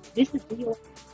This is the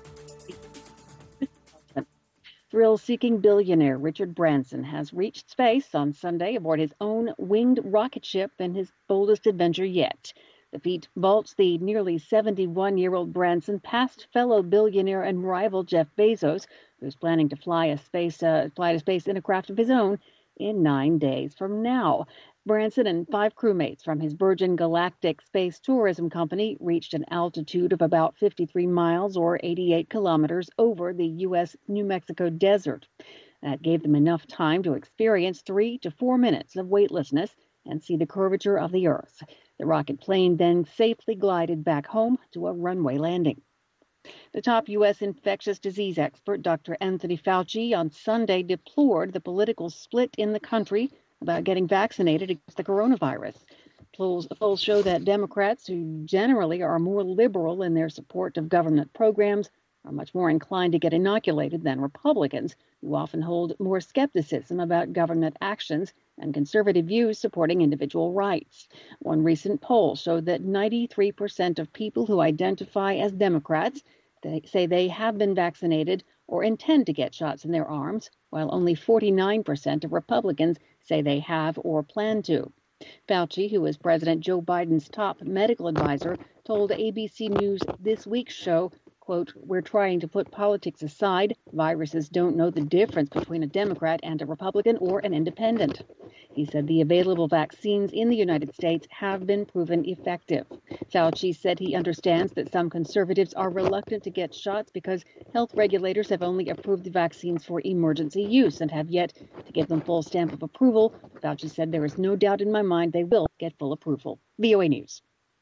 thrill-seeking billionaire Richard Branson has reached space on Sunday aboard his own winged rocket ship in his boldest adventure yet. The feat vaults the nearly 71-year-old Branson past fellow billionaire and rival Jeff Bezos, who's planning to fly to space in a craft of his own in 9 days from now. Branson and 5 crewmates from his Virgin Galactic Space Tourism Company reached an altitude of about 53 miles or 88 kilometers over the U.S. New Mexico desert. That gave them enough time to experience 3 to 4 minutes of weightlessness and see the curvature of the Earth. The rocket plane then safely glided back home to a runway landing. The top U.S. infectious disease expert, Dr. Anthony Fauci, on Sunday deplored the political split in the country about getting vaccinated against the coronavirus. Polls show that Democrats, who generally are more liberal in their support of government programs, are much more inclined to get inoculated than Republicans, who often hold more skepticism about government actions and conservative views supporting individual rights. One recent poll showed that 93% of people who identify as Democrats say they have been vaccinated or intend to get shots in their arms, while only 49% of Republicans say they have or plan to. Fauci, who is President Joe Biden's top medical advisor, told ABC News This Week's show, quote, "We're trying to put politics aside. Viruses don't know the difference between a Democrat and a Republican or an independent." He said the available vaccines in the United States have been proven effective. Fauci said he understands that some conservatives are reluctant to get shots because health regulators have only approved the vaccines for emergency use and have yet to give them full stamp of approval. Fauci said there is no doubt in my mind they will get full approval. VOA News.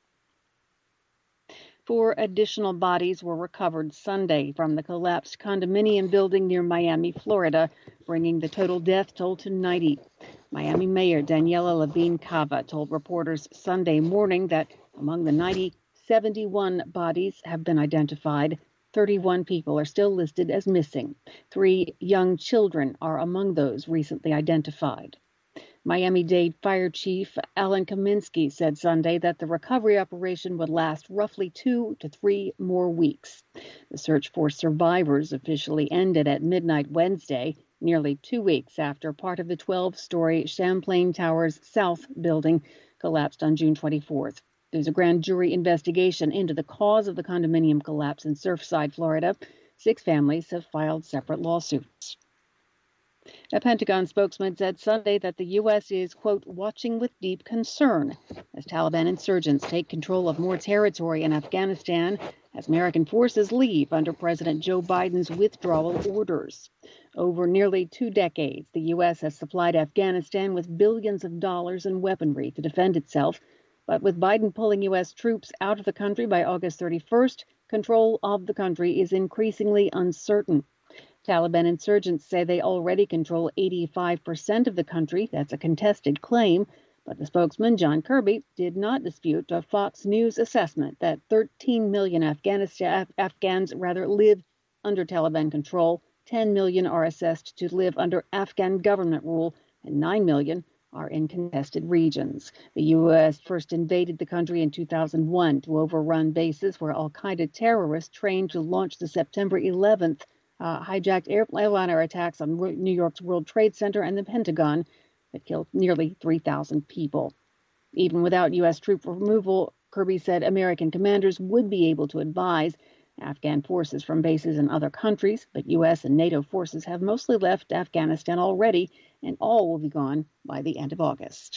4 additional bodies were recovered Sunday from the collapsed condominium building near Miami, Florida, bringing the total death toll to 90. Miami Mayor Daniela Levine Cava told reporters Sunday morning that among the 90, 71 bodies have been identified. 31 people are still listed as missing. 3 young children are among those recently identified. Miami-Dade Fire Chief Alan Kaminsky said Sunday that the recovery operation would last roughly 2 to 3 more weeks. The search for survivors officially ended at midnight Wednesday, nearly 2 weeks after part of the 12-story Champlain Towers South building collapsed on June 24th. There's a grand jury investigation into the cause of the condominium collapse in Surfside, Florida. 6 families have filed separate lawsuits. A Pentagon spokesman said Sunday that the U.S. is, quote, watching with deep concern as Taliban insurgents take control of more territory in Afghanistan as American forces leave under President Joe Biden's withdrawal orders. Over nearly 2 decades, the U.S. has supplied Afghanistan with billions of dollars in weaponry to defend itself. But with Biden pulling U.S. troops out of the country by August 31st, control of the country is increasingly uncertain. Taliban insurgents say they already control 85% of the country. That's a contested claim. But the spokesman, John Kirby, did not dispute a Fox News assessment that 13 million Afghans live under Taliban control, 10 million are assessed to live under Afghan government rule, and 9 million are in contested regions. The U.S. first invaded the country in 2001 to overrun bases where al-Qaeda terrorists trained to launch the September 11th hijacked airliner attacks on New York's World Trade Center and the Pentagon that killed nearly 3,000 people. Even without U.S. troop removal, Kirby said American commanders would be able to advise Afghan forces from bases in other countries, but U.S. and NATO forces have mostly left Afghanistan already, and all will be gone by the end of August.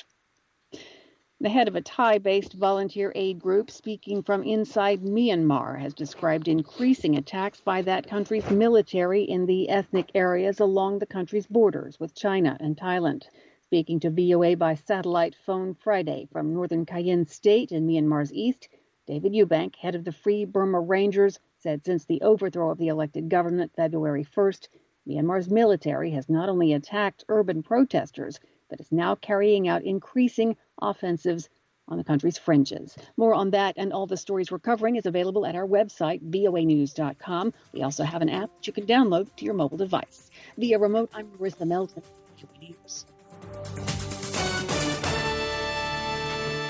The head of a Thai-based volunteer aid group speaking from inside Myanmar has described increasing attacks by that country's military in the ethnic areas along the country's borders with China and Thailand. Speaking to VOA by satellite phone Friday from northern Cayenne State in Myanmar's east, David Eubank, head of the Free Burma Rangers, said since the overthrow of the elected government February 1st, Myanmar's military has not only attacked urban protesters, but is now carrying out increasing offensives on the country's fringes. More on that and all the stories we're covering is available at our website, voanews.com. We also have an app that you can download to your mobile device. Via remote, I'm Marissa Melton. VOA News.